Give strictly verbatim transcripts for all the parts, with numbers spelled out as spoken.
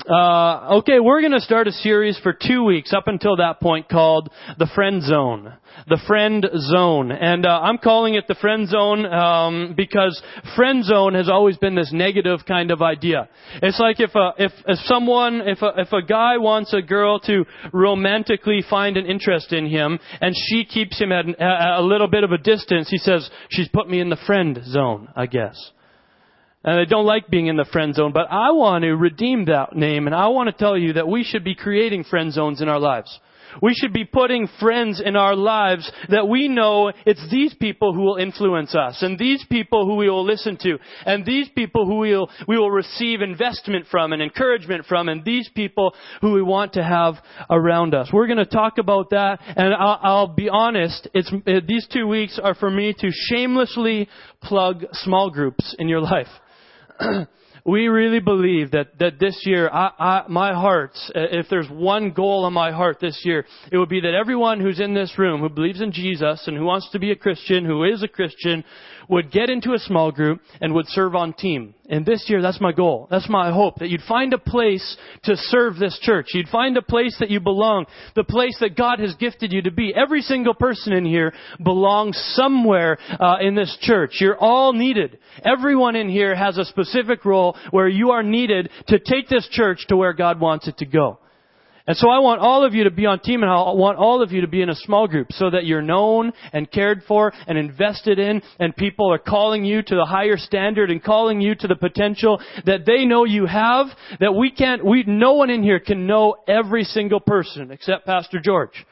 Uh, okay, we're going to start a series for two weeks up until that point called The Friend Zone. The Friend Zone. And uh, I'm calling it The Friend Zone um, because friend zone has always been this negative kind of idea. It's like if a, if, if someone, if a, if a guy wants a girl to romantically find an interest in him and she keeps him at an, a, a little bit of a distance, he says, she's put me in the friend zone, I guess. And I don't like being in the friend zone, but I want to redeem that name, and I want to tell you that we should be creating friend zones in our lives. We should be putting friends in our lives that we know it's these people who will influence us, and these people who we will listen to, and these people who we will, we will receive investment from and encouragement from, and these people who we want to have around us. We're going to talk about that, and I'll, I'll be honest, it's, it, these two weeks are for me to shamelessly plug small groups in your life. We really believe that, that this year, I, I, my heart, if there's one goal on my heart this year, it would be that everyone who's in this room who believes in Jesus and who wants to be a Christian, who is a Christian, would get into a small group and would serve on team. And this year, that's my goal. That's my hope, that you'd find a place to serve this church. You'd find a place that you belong, the place that God has gifted you to be. Every single person in here belongs somewhere uh, in this church. You're all needed. Everyone in here has a specific role where you are needed to take this church to where God wants it to go. And so I want all of you to be on team, and I want all of you to be in a small group so that you're known and cared for and invested in, and people are calling you to the higher standard and calling you to the potential that they know you have, that we can't, we, no one in here can know every single person except Pastor George.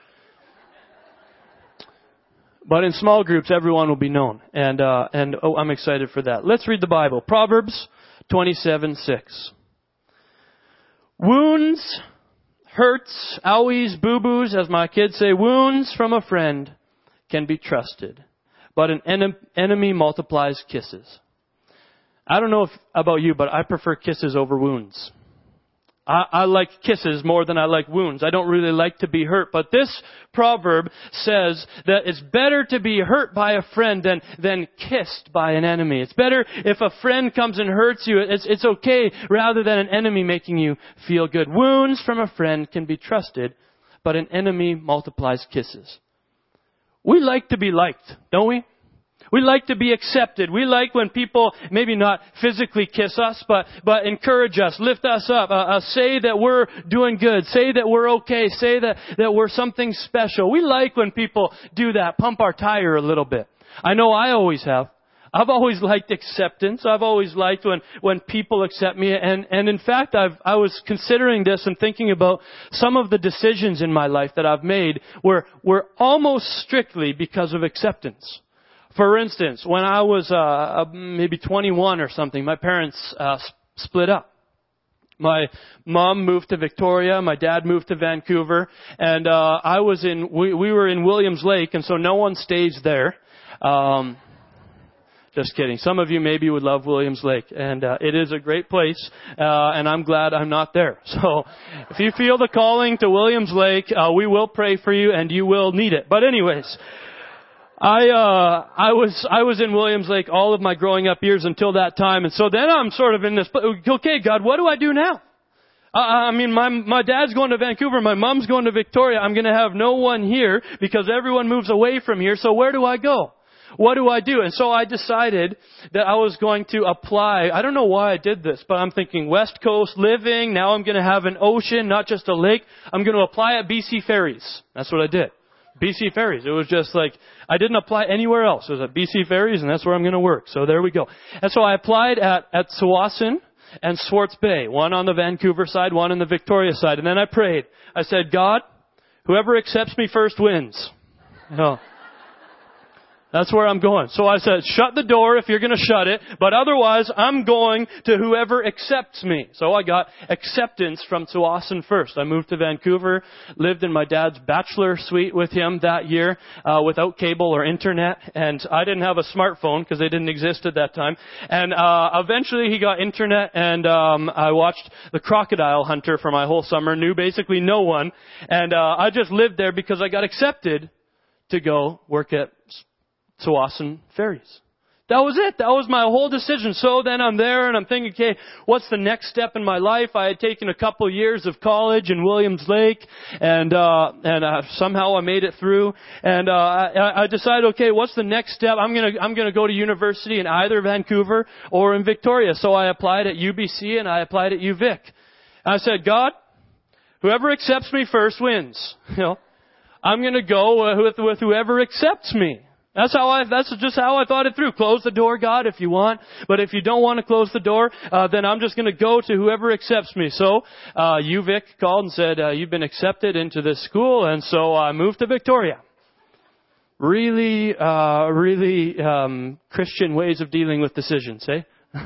But in small groups, everyone will be known. And, uh, and, oh, I'm excited for that. Let's read the Bible. Proverbs twenty-seven six. Wounds, hurts, owies, boo-boos, as my kids say, wounds from a friend can be trusted, but an en- enemy multiplies kisses. I don't know if, about you, but I prefer kisses over wounds. I, I like kisses more than I like wounds. I don't really like to be hurt, but this proverb says that it's better to be hurt by a friend than, than kissed by an enemy. It's better if a friend comes and hurts you, it's, it's okay, rather than an enemy making you feel good. Wounds from a friend can be trusted, but an enemy multiplies kisses. We like to be liked, don't we? We like to be accepted. We like when people maybe not physically kiss us, but, but encourage us, lift us up, uh, uh, say that we're doing good, say that we're okay, say that, that we're something special. We like when people do that, pump our tire a little bit. I know I always have. I've always liked acceptance. I've always liked when, when people accept me. And, and in fact, I've, I was considering this and thinking about some of the decisions in my life that I've made were, were almost strictly because of acceptance. For instance, when I was uh, maybe twenty-one or something, my parents uh, split up. My mom moved to Victoria, my dad moved to Vancouver, and uh, I was in. We, we were in Williams Lake, and so no one stays there. Um, just kidding. Some of you maybe would love Williams Lake, and uh, it is a great place, uh, and I'm glad I'm not there. So, if you feel the calling to Williams Lake, uh, we will pray for you, and you will need it. But anyways. I, uh, I was, I was in Williams Lake all of my growing up years until that time. And so then I'm sort of in this, okay, God, what do I do now? Uh, I mean, my, my dad's going to Vancouver, my mom's going to Victoria. I'm going to have no one here because everyone moves away from here. So where do I go? What do I do? And so I decided that I was going to apply. I don't know why I did this, but I'm thinking West Coast living. Now I'm going to have an ocean, not just a lake. I'm going to apply at B C Ferries. That's what I did. B C Ferries. It was just like, I didn't apply anywhere else. It was at B C Ferries, and that's where I'm going to work. So there we go. And so I applied at, at Tsawwassen and Swartz Bay, one on the Vancouver side, one on the Victoria side. And then I prayed. I said, God, whoever accepts me first wins. You know, that's where I'm going. So I said, shut the door if you're going to shut it, but otherwise I'm going to whoever accepts me. So I got acceptance from Tsawwassen first. I moved to Vancouver, lived in my dad's bachelor suite with him that year, uh, without cable or internet, and I didn't have a smartphone because they didn't exist at that time. And uh eventually he got internet, and um I watched The Crocodile Hunter for my whole summer, knew basically no one, and uh I just lived there because I got accepted to go work at Tsawwassen Ferries, That was it. That was my whole decision. So then I'm there and I'm thinking, okay, what's the next step in my life? I had taken a couple years of college in Williams Lake, and uh, and uh, somehow I made it through. And uh, I, I decided, okay, what's the next step? I'm gonna I'm gonna go to university in either Vancouver or in Victoria. So I applied at U B C and I applied at U Vic. And I said, God, whoever accepts me first wins. You know, I'm gonna go with with whoever accepts me. That's how I, that's just how I thought it through. Close the door, God, if you want. But if you don't want to close the door, uh, then I'm just going to go to whoever accepts me. So, uh, U Vic called and said, uh, you've been accepted into this school. And so I moved to Victoria. Really, uh, really, um, Christian ways of dealing with decisions, eh?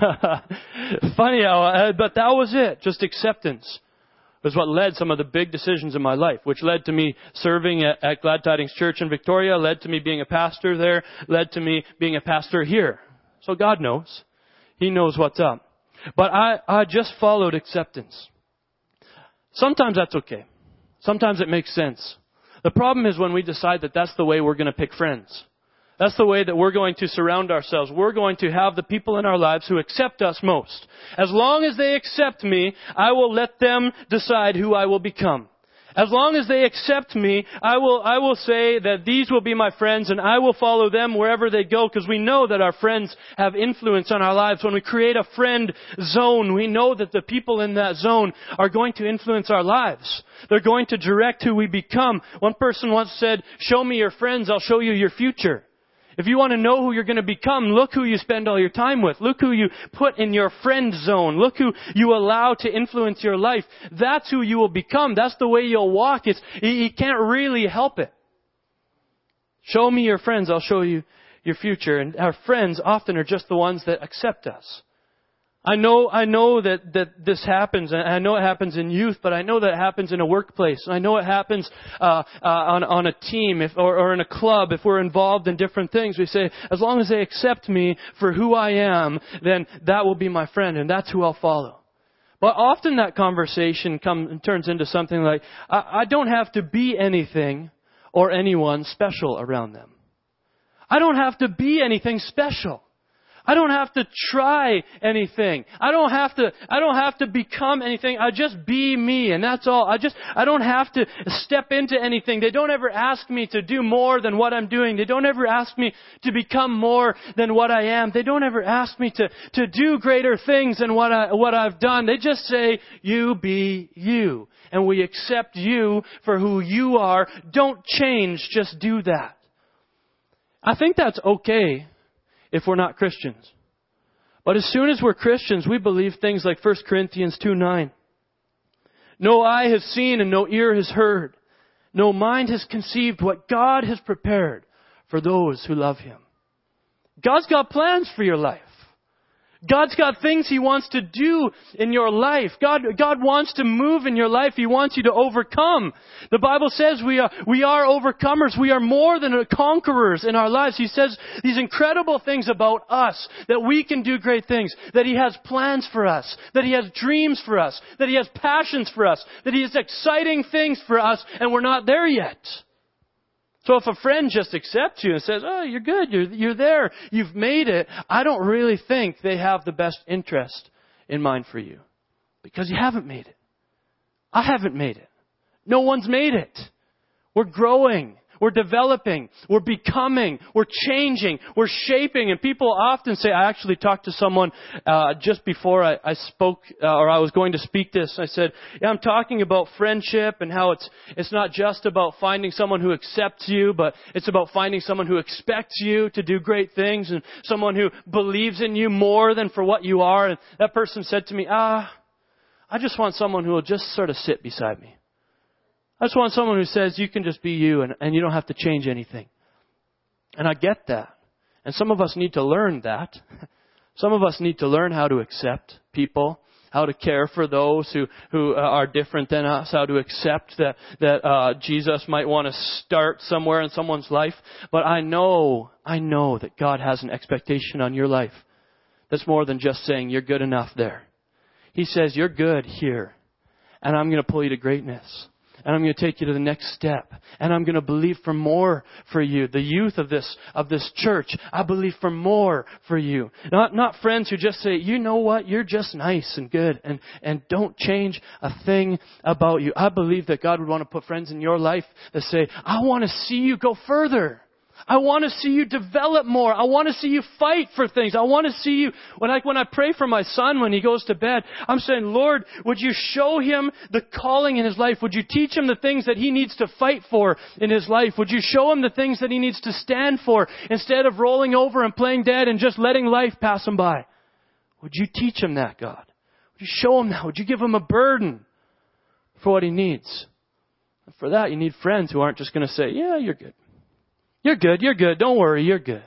Funny how, uh, but that was it. Just acceptance was what led some of the big decisions in my life, which led to me serving at, at Glad Tidings Church in Victoria, led to me being a pastor there, led to me being a pastor here. So God knows. He knows what's up. But I, I just followed acceptance. Sometimes that's okay. Sometimes it makes sense. The problem is when we decide that that's the way we're going to pick friends. That's the way that we're going to surround ourselves. We're going to have the people in our lives who accept us most. As long as they accept me, I will let them decide who I will become. As long as they accept me, I will, I will say that these will be my friends and I will follow them wherever they go, because we know that our friends have influence on our lives. When we create a friend zone, we know that the people in that zone are going to influence our lives. They're going to direct who we become. One person once said, show me your friends, I'll show you your future. If you want to know who you're going to become, look who you spend all your time with. Look who you put in your friend zone. Look who you allow to influence your life. That's who you will become. That's the way you'll walk. It's, you can't really help it. Show me your friends, I'll show you your future. And our friends often are just the ones that accept us. I know, I know that, that this happens, and I know it happens in youth, but I know that it happens in a workplace. I know it happens, uh, uh, on, on a team, if, or, or in a club, if we're involved in different things. We say, as long as they accept me for who I am, then that will be my friend, and that's who I'll follow. But often that conversation comes, turns into something like, I, I don't have to be anything or anyone special around them. I don't have to be anything special. I don't have to try anything. I don't have to, I don't have to become anything. I just be me, and that's all. I just, I don't have to step into anything. They don't ever ask me to do more than what I'm doing. They don't ever ask me to become more than what I am. They don't ever ask me to, to do greater things than what I, what I've done. They just say, you be you. And we accept you for who you are. Don't change, just do that. I think that's okay if we're not Christians. But as soon as we're Christians, we believe things like First Corinthians two nine. No eye has seen and no ear has heard. No mind has conceived what God has prepared for those who love Him. God's got plans for your life. God's got things He wants to do in your life. God, God wants to move in your life. He wants you to overcome. The Bible says we are, we are overcomers. We are more than conquerors in our lives. He says these incredible things about us, that we can do great things, that He has plans for us, that He has dreams for us, that He has passions for us, that He has exciting things for us, and we're not there yet. So if a friend just accepts you and says, oh, you're good, you're, you're there, you've made it, I don't really think they have the best interest in mind for you. Because you haven't made it. I haven't made it. No one's made it. We're growing. We're developing. We're becoming. We're changing. We're shaping. And people often say, I actually talked to someone uh, just before I, I spoke, uh, or I was going to speak this. I said, yeah, I'm talking about friendship and how it's it's not just about finding someone who accepts you, but it's about finding someone who expects you to do great things and someone who believes in you more than for what you are. And that person said to me, ah, I just want someone who will just sort of sit beside me. I just want someone who says you can just be you and, and you don't have to change anything. And I get that. And some of us need to learn that. Some of us need to learn how to accept people, how to care for those who, who uh, are different than us, how to accept that, that uh, Jesus might want to start somewhere in someone's life. But I know, I know that God has an expectation on your life that's more than just saying you're good enough there. He says you're good here, and I'm going to pull you to greatness. and I'm going to take you to the next step. And I'm going to believe for more for you. The youth of this, of this church, I believe for more for you. Not, not friends who just say, you know what, you're just nice and good and, and don't change a thing about you. I believe that God would want to put friends in your life that say, I want to see you go further. I want to see you develop more. I want to see you fight for things. I want to see you, when I, when I pray for my son when he goes to bed, I'm saying, Lord, would you show him the calling in his life? Would you teach him the things that he needs to fight for in his life? Would you show him the things that he needs to stand for instead of rolling over and playing dead and just letting life pass him by? Would you teach him that, God? Would you show him that? Would you give him a burden for what he needs? And for that, you need friends who aren't just going to say, yeah, you're good. You're good, you're good, don't worry, you're good.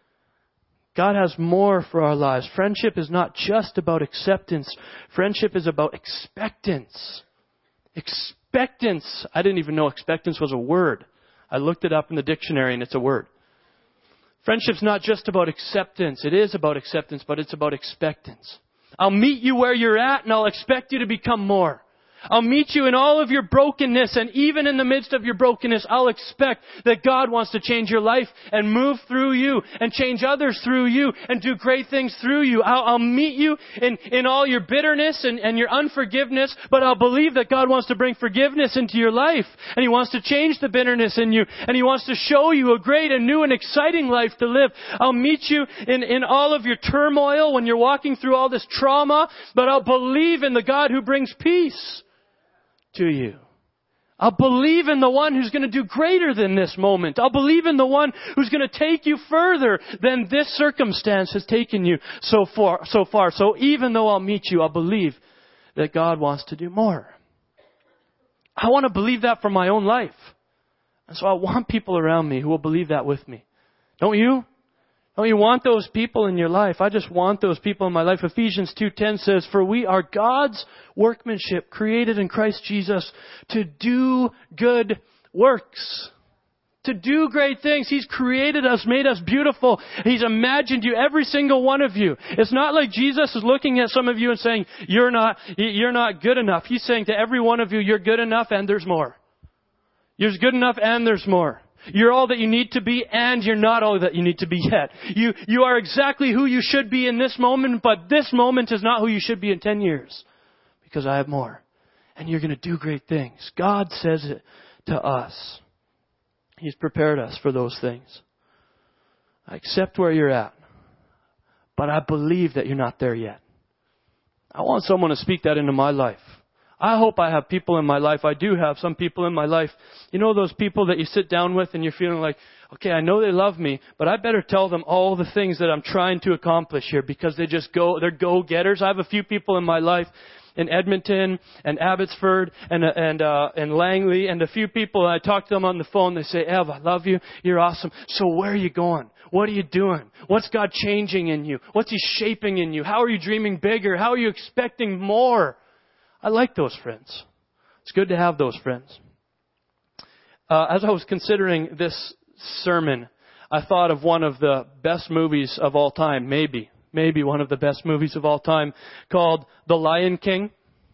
God has more for our lives. Friendship is not just about acceptance. Friendship is about expectance. Expectance. I didn't even know expectance was a word. I looked it up in the dictionary and it's a word. Friendship's not just about acceptance. It is about acceptance, but it's about expectance. I'll meet you where you're at and I'll expect you to become more. I'll meet you in all of your brokenness, and even in the midst of your brokenness, I'll expect that God wants to change your life and move through you and change others through you and do great things through you. I'll, I'll meet you in, in all your bitterness and, and your unforgiveness, but I'll believe that God wants to bring forgiveness into your life, and He wants to change the bitterness in you, and He wants to show you a great and new and exciting life to live. I'll meet you in, in all of your turmoil when you're walking through all this trauma, but I'll believe in the God who brings peace to you. I'll believe in the one who's going to do greater than this moment. I'll believe in the one who's going to take you further than this circumstance has taken you so far. So far. So even though I'll meet you, I'll believe that God wants to do more. I want to believe that for my own life. And so I want people around me who will believe that with me. Don't you? Don't you want those people in your life? I just want those people in my life. Ephesians two ten says, for we are God's workmanship, created in Christ Jesus to do good works. To do great things. He's created us, made us beautiful. He's imagined you, every single one of you. It's not like Jesus is looking at some of you and saying, you're not, you're not good enough. He's saying to every one of you, you're good enough and there's more. You're good enough and there's more. You're all that you need to be, and you're not all that you need to be yet. You, you are exactly who you should be in this moment, but this moment is not who you should be in ten years. Because I have more. And you're going to do great things. God says it to us. He's prepared us for those things. I accept where you're at, but I believe that you're not there yet. I want someone to speak that into my life. I hope I have people in my life. I do have some people in my life. You know those people that you sit down with and you're feeling like, okay, I know they love me, but I better tell them all the things that I'm trying to accomplish here because they just go, they're go-getters. I have a few people in my life in Edmonton and Abbotsford and and uh, and Langley and a few people. I talk to them on the phone. They say, Ev, I love you. You're awesome. So where are you going? What are you doing? What's God changing in you? What's He shaping in you? How are you dreaming bigger? How are you expecting more? I like those friends. It's good to have those friends. Uh, as I was considering this sermon, I thought of one of the best movies of all time, maybe, maybe one of the best movies of all time, called The Lion King.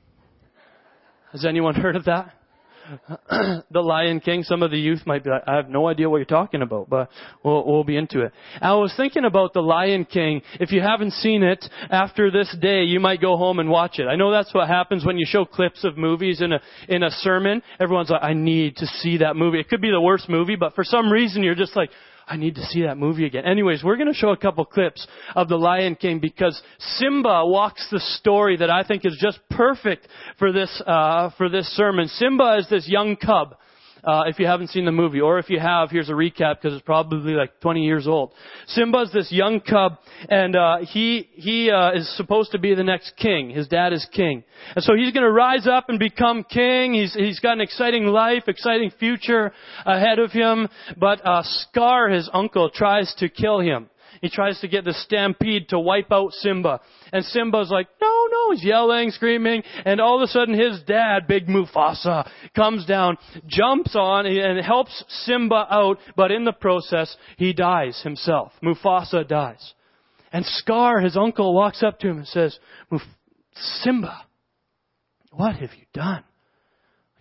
Has anyone heard of that? The Lion King. Some of the youth might be like, I have no idea what you're talking about, but we'll, we'll be into it. I was thinking about The Lion King. If you haven't seen it, after this day, you might go home and watch it. I know that's what happens when you show clips of movies in a, in a sermon. Everyone's like, I need to see that movie. It could be the worst movie, but for some reason you're just like, I need to see that movie again. Anyways, we're going to show a couple clips of The Lion King because Simba walks the story that I think is just perfect for this, uh, for this sermon. Simba is this young cub. Uh, if you haven't seen the movie, or if you have, here's a recap because it's probably like twenty years old. Simba's this young cub, and uh, he he uh, is supposed to be the next king. His dad is king, and so he's going to rise up and become king. He's he's got an exciting life, exciting future ahead of him. But uh, Scar, his uncle, tries to kill him. He tries to get the stampede to wipe out Simba. And Simba's like, no, no, he's yelling, screaming. And all of a sudden his dad, Big Mufasa, comes down, jumps on and helps Simba out. But in the process, he dies himself. Mufasa dies. And Scar, his uncle, walks up to him and says, Simba, what have you done?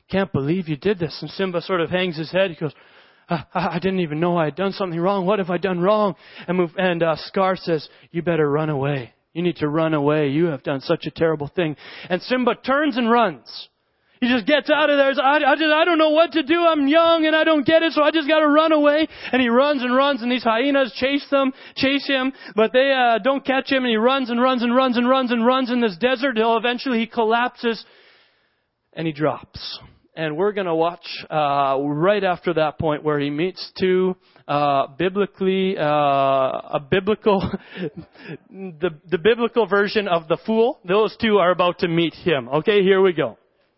can't believe you did this. And Simba sort of hangs his head. He goes, I, I didn't even know I had done something wrong. What have I done wrong? And, move, and uh, Scar says, you better run away. You need to run away. You have done such a terrible thing. And Simba turns and runs. He just gets out of there. I, I, just, I don't know what to do. I'm young and I don't get it, so I just got to run away. And he runs and runs, and these hyenas chase them, chase him, but they uh, don't catch him. And he runs and runs and runs and runs and runs in this desert until eventually he collapses and he drops. And we're going to watch uh, right after that point where he meets two uh, biblically, uh, a biblical, the, the biblical version of the fool. Those two are about to meet him. Okay, here we go.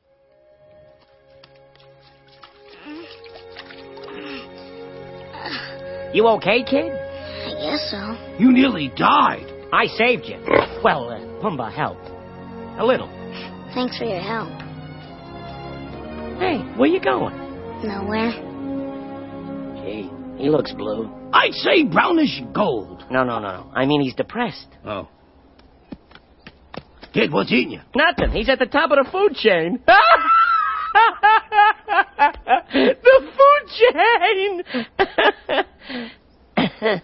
You okay, kid? I guess so. You nearly died. I saved you. Well, uh, Pumbaa helped. A little. Thanks for your help. Hey, where you going? Nowhere. Gee, he looks blue. I'd say brownish gold. No, no, no, no. I mean, he's depressed. Oh. Kid, what's eating you? Nothing. He's at the top of the food chain. The food chain!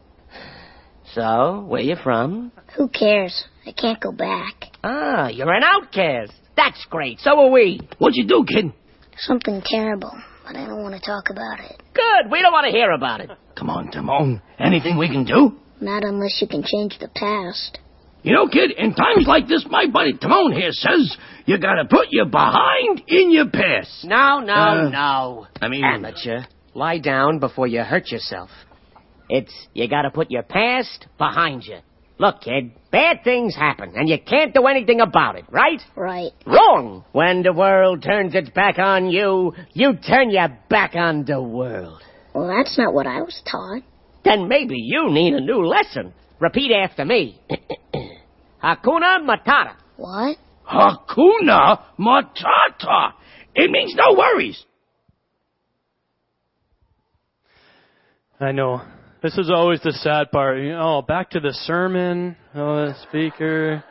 So, where you from? Who cares? I can't go back. Ah, you're an outcast. That's great. So are we. What'd you do, kid? Something terrible, but I don't want to talk about it. Good. We don't want to hear about it. Come on, Timon. Anything we can do? Not unless you can change the past. You know, kid, in times like this, my buddy Timon here says you gotta put your behind in your past. No, no, Uh, no. I mean... Amateur. Lie down before you hurt yourself. It's, you gotta put your past behind you. Look, kid, bad things happen, and you can't do anything about it, right? Right. Wrong! When the world turns its back on you, you turn your back on the world. Well, that's not what I was taught. Then maybe you need a new lesson. Repeat after me. Hakuna Matata. What? Hakuna Matata. It means no worries. I know. This is always the sad part. You know, back to the sermon. Oh, the speaker.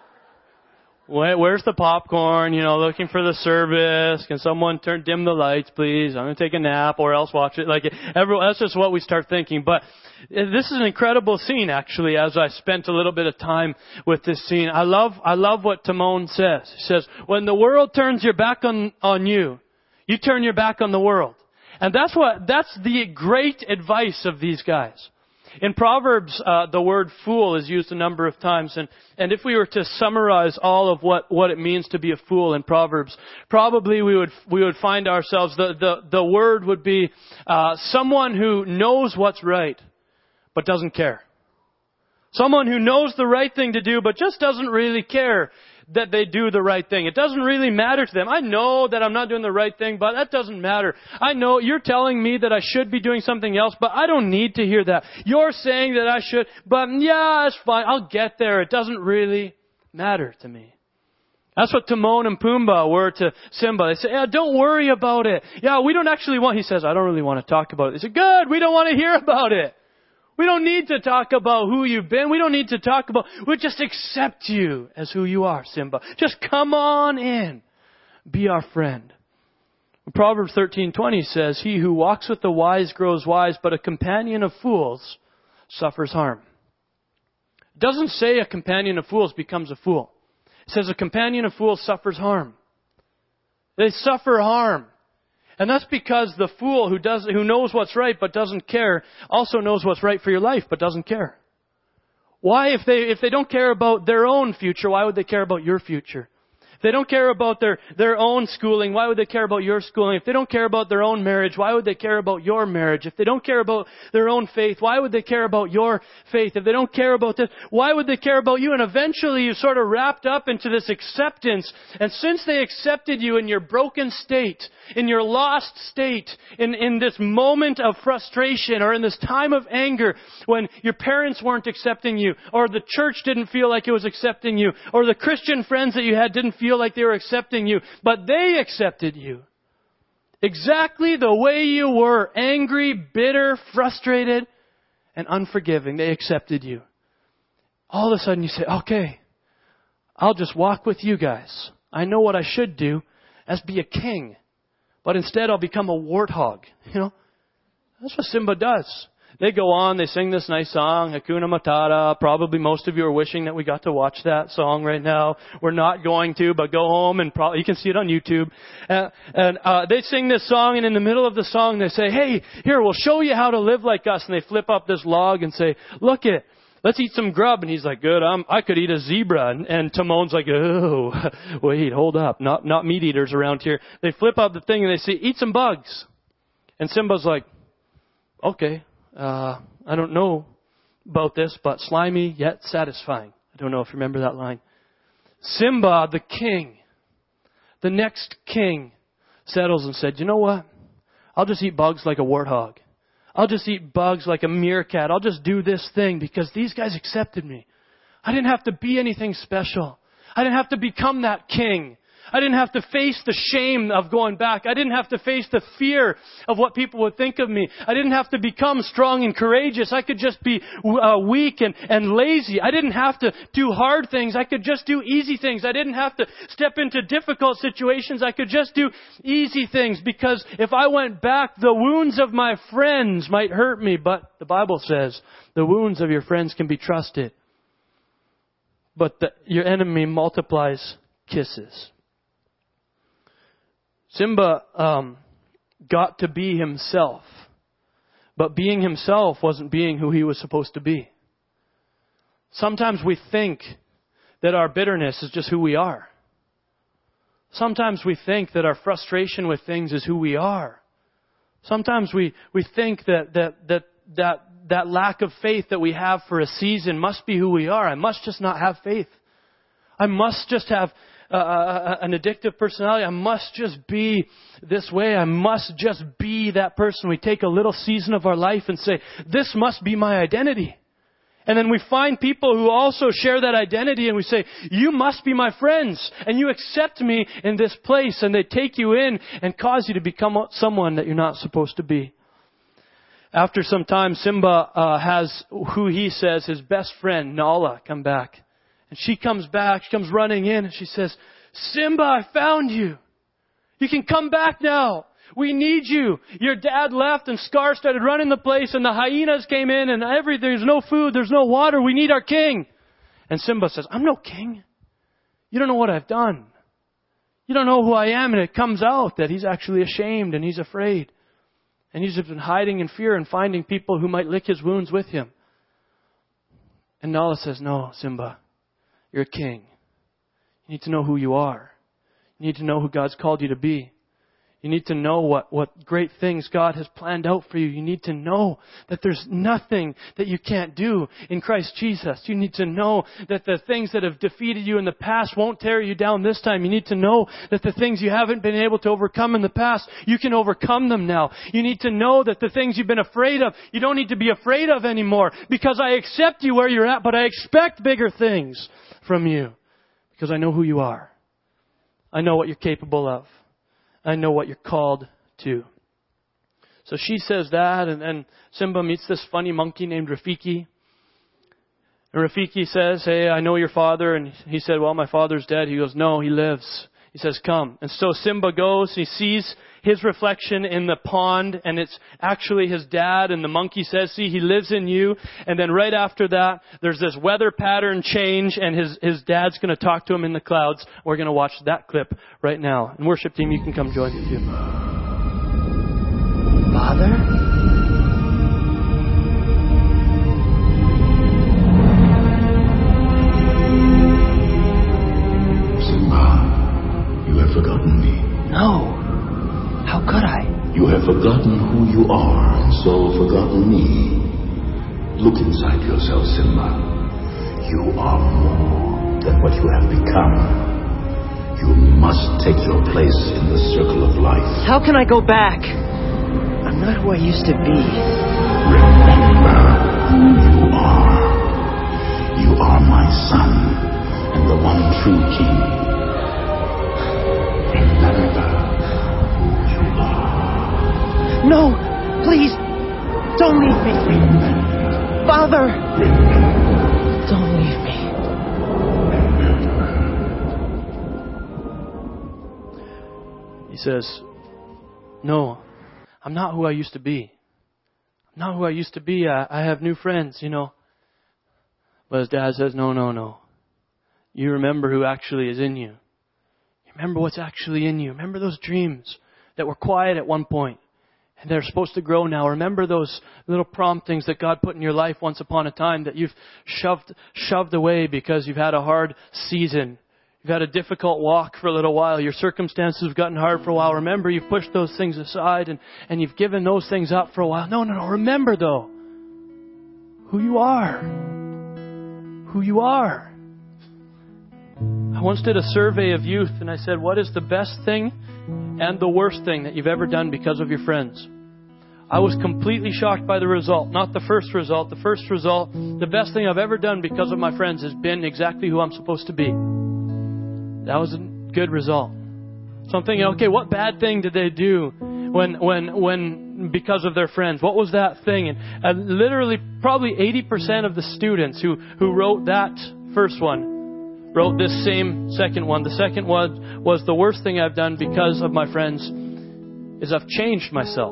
Where, where's the popcorn? You know, looking for the service. Can someone turn dim the lights, please? I'm going to take a nap or else watch it. Like, every, that's just what we start thinking. But this is an incredible scene, actually, as I spent a little bit of time with this scene. I love, I love what Timon says. He says, when the world turns your back on, on you, you turn your back on the world. And that's what, that's the great advice of these guys. In Proverbs, uh, the word fool is used a number of times. And, and if we were to summarize all of what, what it means to be a fool in Proverbs, probably we would, we would find ourselves, the, the, the word would be, uh, someone who knows what's right, but doesn't care. Someone who knows the right thing to do, but just doesn't really care that they do the right thing. It doesn't really matter to them. I know that I'm not doing the right thing, but that doesn't matter. I know you're telling me that I should be doing something else, but I don't need to hear that. You're saying that I should, but yeah, it's fine. I'll get there. It doesn't really matter to me. That's what Timon and Pumbaa were to Simba. They say, yeah, don't worry about it. Yeah, we don't actually want, he says, I don't really want to talk about it. They say, good, we don't want to hear about it. We don't need to talk about who you've been. We don't need to talk about, we'll just accept you as who you are, Simba. Just come on in. Be our friend. Proverbs thirteen twenty says, he who walks with the wise grows wise, but a companion of fools suffers harm. It doesn't say a companion of fools becomes a fool. It says a companion of fools suffers harm. They suffer harm. And that's because the fool who does, who knows what's right but doesn't care also knows what's right for your life but doesn't care. Why, if they, if they don't care about their own future, why would they care about your future? If they don't care about their, their own schooling, why would they care about your schooling? If they don't care about their own marriage, why would they care about your marriage? If they don't care about their own faith, why would they care about your faith? If they don't care about this, why would they care about you? And eventually you sort of wrapped up into this acceptance. And since they accepted you in your broken state, in your lost state, in, in this moment of frustration or in this time of anger when your parents weren't accepting you or the church didn't feel like it was accepting you or the Christian friends that you had didn't feel like they were accepting you, but they accepted you. Exactly the way you were, angry, bitter, frustrated, and unforgiving. They accepted you. All of a sudden you say, okay, I'll just walk with you guys. I know what I should do, as be a king, but instead I'll become a warthog. You know, that's what Simba does. They go on, they sing this nice song, Hakuna Matata. Probably most of you are wishing that we got to watch that song right now. We're not going to, but go home and probably, you can see it on YouTube. Uh, and uh, they sing this song, and in the middle of the song they say, hey, here, we'll show you how to live like us. And they flip up this log and say, look it, let's eat some grub. And he's like, good, I'm, I could eat a zebra. And, and Timon's like, oh, wait, hold up. Not, not meat eaters around here. They flip up the thing and they say, eat some bugs. And Simba's like, okay. Uh, I don't know about this, but slimy yet satisfying. I don't know if you remember that line. Simba, the king, the next king, settles and said, you know what? I'll just eat bugs like a warthog. I'll just eat bugs like a meerkat. I'll just do this thing because these guys accepted me. I didn't have to be anything special. I didn't have to become that king. I didn't have to face the shame of going back. I didn't have to face the fear of what people would think of me. I didn't have to become strong and courageous. I could just be uh, weak and, and lazy. I didn't have to do hard things. I could just do easy things. I didn't have to step into difficult situations. I could just do easy things, because if I went back, the wounds of my friends might hurt me. But the Bible says the wounds of your friends can be trusted, but the, your enemy multiplies kisses. Simba um, got to be himself, but being himself wasn't being who he was supposed to be. Sometimes we think that our bitterness is just who we are. Sometimes we think that our frustration with things is who we are. Sometimes we, we think that, that, that, that, that lack of faith that we have for a season must be who we are. I must just not have faith. I must just have Uh, an addictive personality. I must just be this way. I must just be that person. We take a little season of our life and say, this must be my identity. And then we find people who also share that identity, and we say, you must be my friends, and you accept me in this place. And they take you in and cause you to become someone that you're not supposed to be. After some time, Simba uh, has who he says his best friend, Nala, come back. And she comes back, she comes running in, and she says, Simba, I found you. You can come back now. We need you. Your dad left and Scar started running the place and the hyenas came in and everything. There's no food, there's no water. We need our king. And Simba says, I'm no king. You don't know what I've done. You don't know who I am. And it comes out that he's actually ashamed and he's afraid. And he's been hiding in fear and finding people who might lick his wounds with him. And Nala says, no, Simba. You're a king. You need to know who you are. You need to know who God's called you to be. You need to know what, what great things God has planned out for you. You need to know that there's nothing that you can't do in Christ Jesus. You need to know that the things that have defeated you in the past won't tear you down this time. You need to know that the things you haven't been able to overcome in the past, you can overcome them now. You need to know that the things you've been afraid of, you don't need to be afraid of anymore, because I accept you where you're at, but I expect bigger things from you because I know who you are. I know what you're capable of. I know what you're called to. So she says that, and then Simba meets this funny monkey named Rafiki. And Rafiki says, hey, I know your father. And he said, well, my father's dead. He goes, no, he lives. He says, come. And so Simba goes, he sees his reflection in the pond, and it's actually his dad. And the monkey says, see, he lives in you. And then right after that, there's this weather pattern change, and his, his dad's going to talk to him in the clouds. We're going to watch that clip right now. And worship team, you can come join me too. Father? Forgotten me. No. How could I? You have forgotten who you are, and so forgotten me. Look inside yourself, Simba. You are more than what you have become. You must take your place in the circle of life. How can I go back? I'm not who I used to be. Remember who you are. You are my son, and the one true king. No, please, don't leave me. Father, don't leave me. He says, no, I'm not who I used to be. I'm not who I used to be. I, I have new friends, you know. But his dad says, no, no, no. You remember who actually is in you. You remember what's actually in you. Remember those dreams that were quiet at one point and they're supposed to grow now. Remember those little promptings that God put in your life once upon a time that you've shoved shoved away because you've had a hard season. You've had a difficult walk for a little while. Your circumstances have gotten hard for a while. Remember, you've pushed those things aside and, and you've given those things up for a while. No, no, no. Remember, though, who you are. Who you are. I once did a survey of youth and I said, what is the best thing and the worst thing that you've ever done because of your friends? I was completely shocked by the result. Not the first result. The first result, the best thing I've ever done because of my friends has been exactly who I'm supposed to be. That was a good result. So I'm thinking, okay, what bad thing did they do when, when, when, because of their friends? What was that thing? And uh, literally, probably eighty percent of the students who, who wrote that first one wrote this same second one. The second one was the worst thing I've done because of my friends is I've changed myself.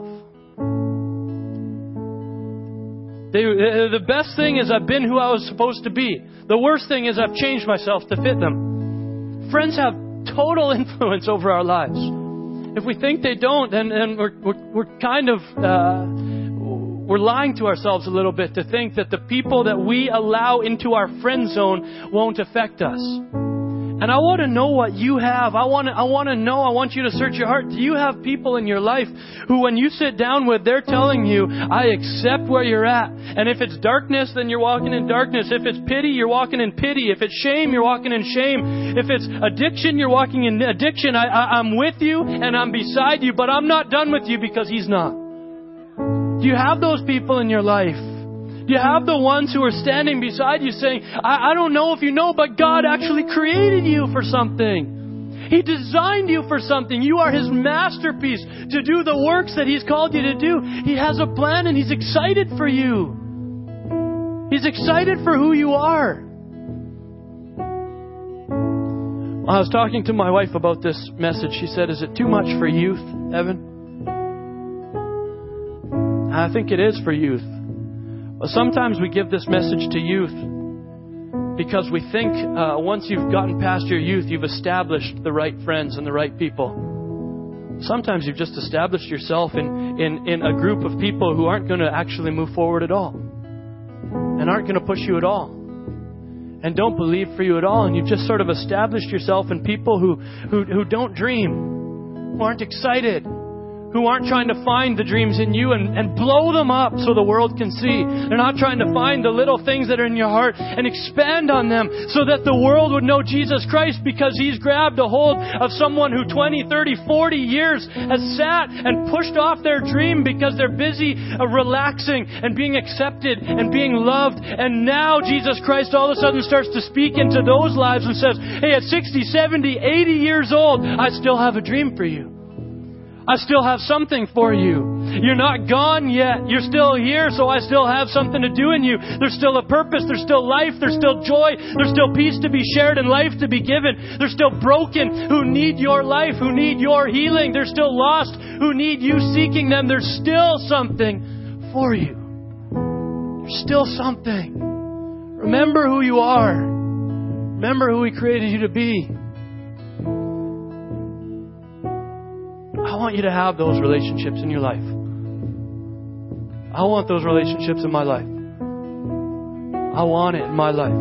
They, the best thing is I've been who I was supposed to be. The worst thing is I've changed myself to fit them. Friends have total influence over our lives. If we think they don't, then, then we're, we're, we're kind of uh, we're lying to ourselves a little bit to think that the people that we allow into our friend zone won't affect us. And I want to know what you have. I want to, I want to know, I want you to search your heart. Do you have people in your life who when you sit down with, they're telling you, I accept where you're at. And if it's darkness, then you're walking in darkness. If it's pity, you're walking in pity. If it's shame, you're walking in shame. If it's addiction, you're walking in addiction. I, I, I'm with you and I'm beside you, but I'm not done with you because He's not. Do you have those people in your life? You have the ones who are standing beside you saying, I, I don't know if you know, but God actually created you for something. He designed you for something. You are His masterpiece to do the works that He's called you to do. He has a plan and He's excited for you. He's excited for who you are. I was talking to my wife about this message. She said, is it too much for youth, Evan? I think it is for youth. But sometimes we give this message to youth because we think uh, once you've gotten past your youth, you've established the right friends and the right people. Sometimes you've just established yourself in, in, in a group of people who aren't going to actually move forward at all and aren't going to push you at all and don't believe for you at all. And you've just sort of established yourself in people who, who, who don't dream, who aren't excited, who aren't trying to find the dreams in you and, and blow them up so the world can see. They're not trying to find the little things that are in your heart and expand on them so that the world would know Jesus Christ because He's grabbed a hold of someone who twenty, thirty, forty years has sat and pushed off their dream because they're busy uh, relaxing and being accepted and being loved. And now Jesus Christ all of a sudden starts to speak into those lives and says, hey, at sixty, seventy, eighty years old, I still have a dream for you. I still have something for you. You're not gone yet. You're still here, so I still have something to do in you. There's still a purpose. There's still life. There's still joy. There's still peace to be shared and life to be given. There's still broken who need your life, who need your healing. There's still lost who need you seeking them. There's still something for you. There's still something. Remember who you are. Remember who He created you to be. I want you to have those relationships in your life. I want those relationships in my life. I want it in my life.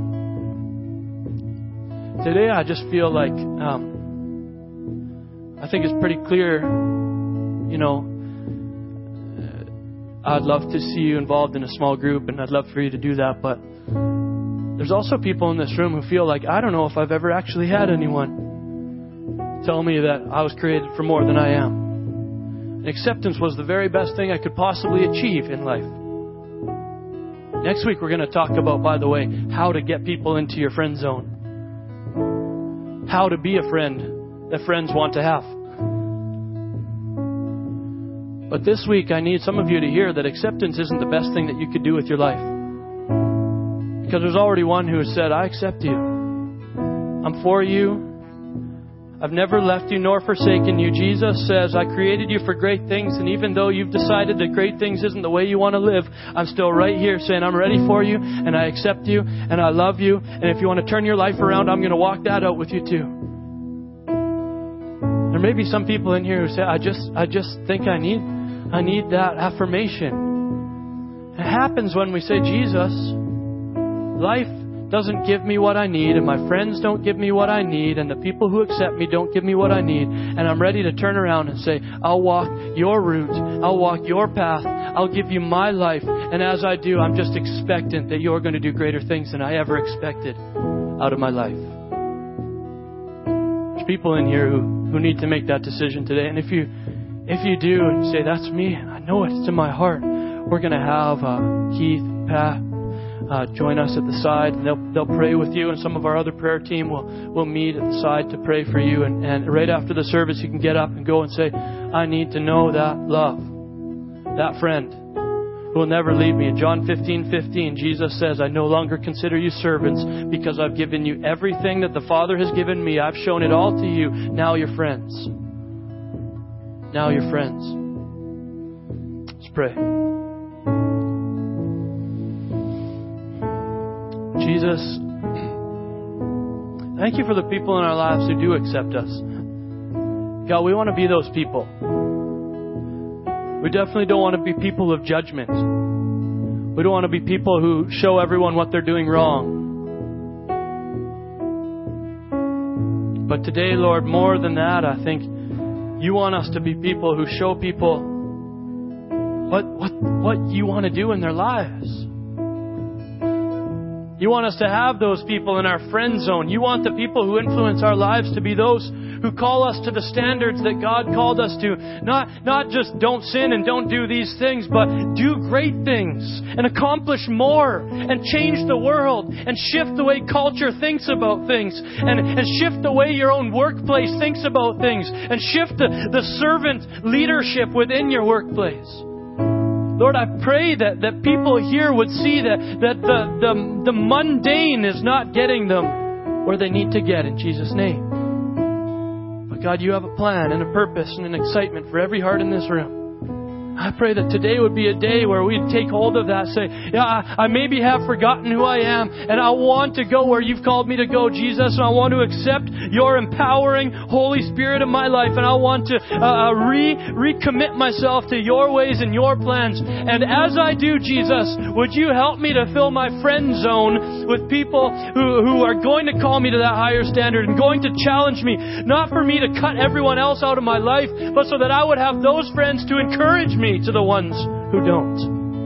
Today I just feel like um, I think it's pretty clear, you know, I'd love to see you involved in a small group and I'd love for you to do that, but there's also people in this room who feel like, I don't know if I've ever actually had anyone tell me that I was created for more than I am. And acceptance was the very best thing I could possibly achieve in life. Next week we're going to talk about, by the way, how to get people into your friend zone. How to be a friend that friends want to have. But this week I need some of you to hear that acceptance isn't the best thing that you could do with your life. Because there's already one who has said, I accept you. I'm for you. I've never left you nor forsaken you. Jesus says, I created you for great things, and even though you've decided that great things isn't the way you want to live, I'm still right here saying I'm ready for you, and I accept you, and I love you, and if you want to turn your life around, I'm going to walk that out with you too. There may be some people in here who say, I just I just think I need I need that affirmation. It happens when we say, Jesus, life doesn't give me what I need, and my friends don't give me what I need, and the people who accept me don't give me what I need, and I'm ready to turn around and say, I'll walk your route, I'll walk your path, I'll give you my life, and as I do, I'm just expectant that you're going to do greater things than I ever expected out of my life. There's people in here who, who need to make that decision today, and if you if you do and say, that's me, I know it, it's in my heart, we're going to have uh, Keith, Pat, Uh, join us at the side, and they'll they'll pray with you, and some of our other prayer team will will meet at the side to pray for you. And, and right after the service, you can get up and go and say, I need to know that love, that friend who will never leave me. In John fifteen fifteen, Jesus says, I no longer consider you servants because I've given you everything that the Father has given me. I've shown it all to you. Now you're friends. Now you're friends. Let's pray. Jesus, thank you for the people in our lives who do accept us. God, we want to be those people. We definitely don't want to be people of judgment. We don't want to be people who show everyone what they're doing wrong. But today, Lord, more than that, I think you want us to be people who show people what what what you want to do in their lives. You want us to have those people in our friend zone. You want the people who influence our lives to be those who call us to the standards that God called us to. Not, not just don't sin and don't do these things, but do great things and accomplish more and change the world and shift the way culture thinks about things and, and shift the way your own workplace thinks about things and shift the, the servant leadership within your workplace. Lord, I pray that, that people here would see that, that the, the, the mundane is not getting them where they need to get in Jesus' name. But God, you have a plan and a purpose and an excitement for every heart in this room. I pray that today would be a day where we'd take hold of that, say, yeah, I, I maybe have forgotten who I am, and I want to go where you've called me to go, Jesus, and I want to accept your empowering Holy Spirit in my life, and I want to uh, re recommit myself to your ways and your plans. And as I do, Jesus, would you help me to fill my friend zone with people who, who are going to call me to that higher standard and going to challenge me, not for me to cut everyone else out of my life, but so that I would have those friends to encourage me to the ones who don't.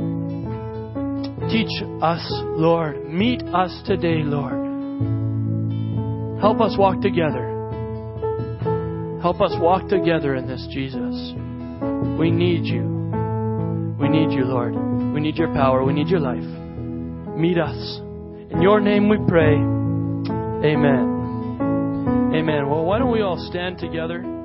Teach us, Lord. Meet us today, Lord. Help us walk together. Help us walk together in this, Jesus. We need you. We need you, Lord. We need your power. We need your life. Meet us. In your name we pray. Amen. Amen. Well, why don't we all stand together?